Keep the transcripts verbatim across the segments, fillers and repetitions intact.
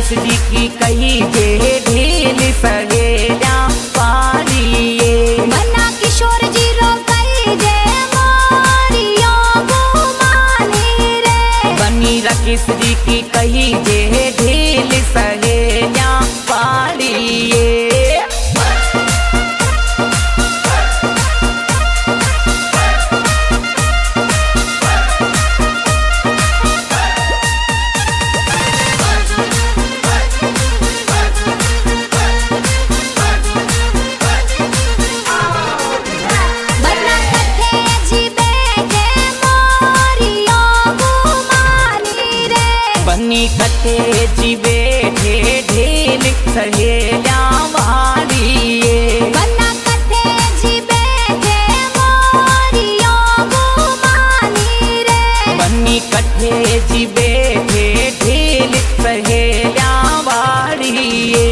जी की कही जे ढील सहेल्या पालिए। मन्ना किशोर जी रो कही जे मोरियो घुमानी रे। बनी राकेश जी की कही जे ढील सहेल्या पालिए। बनी कथे जी बैठे ढील सहेल्या वालिए। बन्ना कथे जी बैठे मोरियो घुमानी रे। बनी कथे जी बैठे ढील सहेल्या वालिए।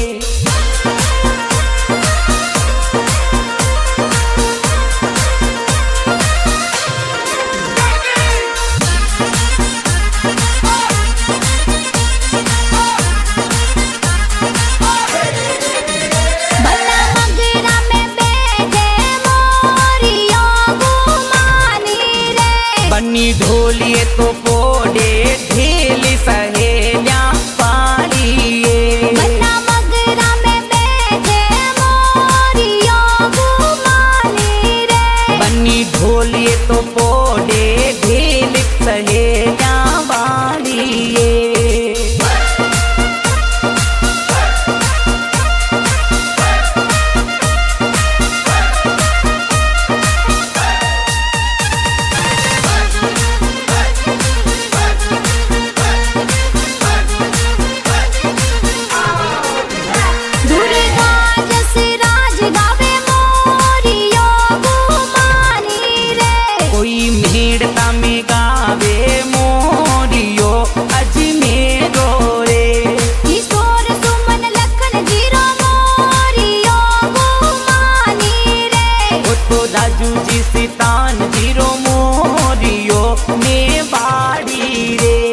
बनी ढोलिए तो पोड़े ढील सहेल्या पालिए। बन्ना मगरा में बैठे मोरियो घुमानी रे। बनी ढोलिए तो पोड़े ढील सहेल्या वालिए। राजू जी सितान जीरो मोरियो ने बाड़ी रे।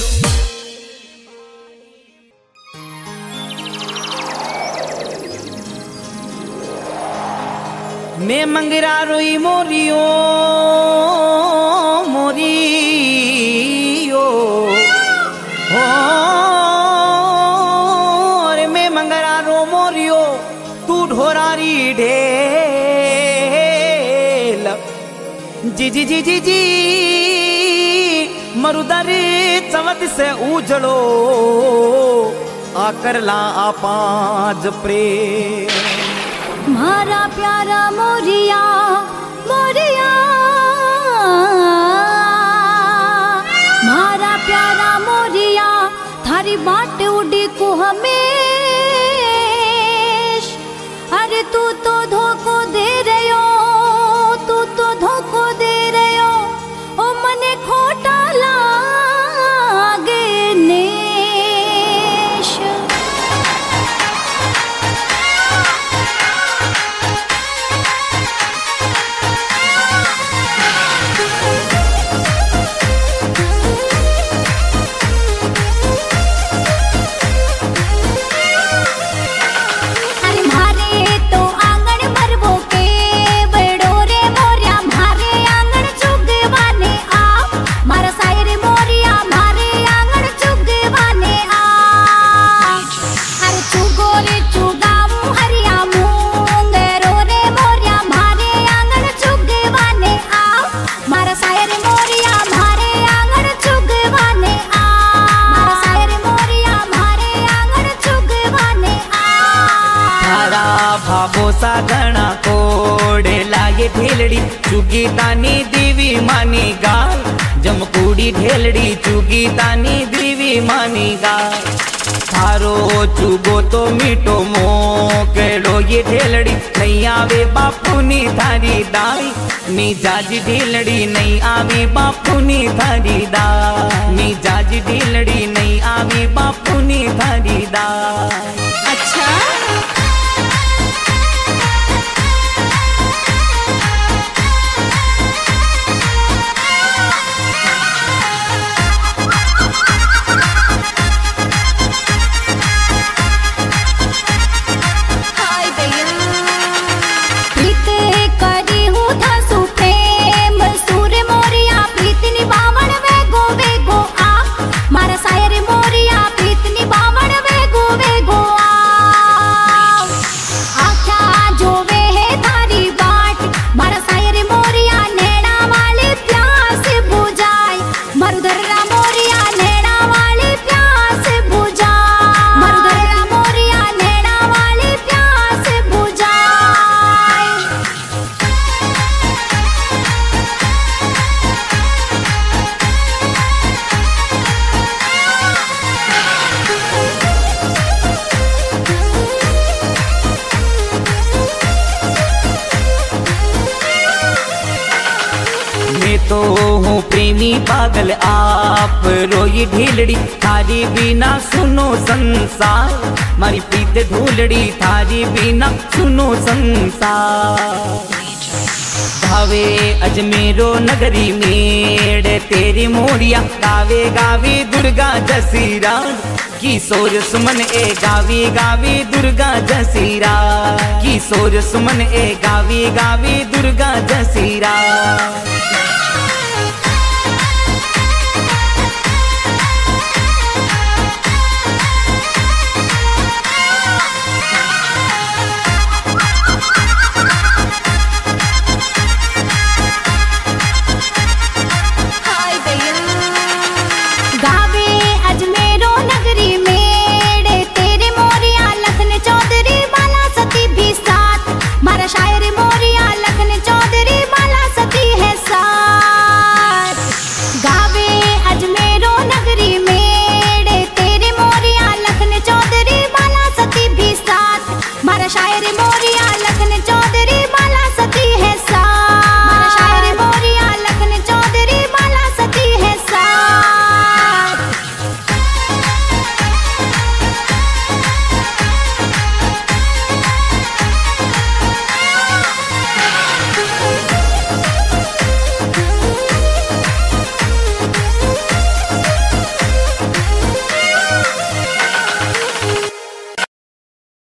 मैं मंगरा रोई मोरियो मोरियो हो रे। मैं मंगरा रो मोरियो तू ढोरारी ढे जी जी जी जी जी मरुदारी चवत से उजड़ो आकरला आपाज प्रेम। मारा प्यारा मोरिया मोरिया मारा प्यारा मोरिया थारी बाट उड़ी को हमेश। अरे तू तो धोखो दे रयो तू तो धोखो दे रयो ओ मने खोटा लागे नेश। अरे मारे तो आंगन भरबो के बड़ो रे मोरिया मारे आंगन चुगवाने आ। मारा सायरे मोरिया मारे आंगन चुगवाने आ। अरे चुगो रे चुगामू हरिया मूंगरो रे मोरिया मारे आंगन चुगवाने आ। मारा सायरे मोरिया मारे आंगन चुगवाने आ। मारा सायरे मोरिया मारे आंगन चुगवाने आ। थारा भागो सा घना कोड़े लागे ढेलड़ी चुगी तानी दीवी मानी गाल। जमकुड़ी ढेलड़ी चुगी तानी दीवी मानी गाल। थारो चुगो तो मीठो मोकेड़ो ये ढेलड़ी नहीं आवे बापू नी थारी दाई। नी जाजी ढेलड़ी नहीं आवे बापू नी थारी दाई। नी जाजी ढेलड़ी नहीं आवे बापू नी थारी दाई। अच्छा तो हूँ प्रेमी पागल आप रोई ढीलड़ी थारी बिना सुनो संसार मारी प्रीत ढूलड़ी थारी बिना सुनो संसार गावे अजमेरो नगरी मेड़ तेरी मोरिया गावे गावे दुर्गा जसीरा किशोर सुमन ए गावी गावी दुर्गा जसीरा किशोर सुमन ए गावी गावी दुर्गा जसीरा।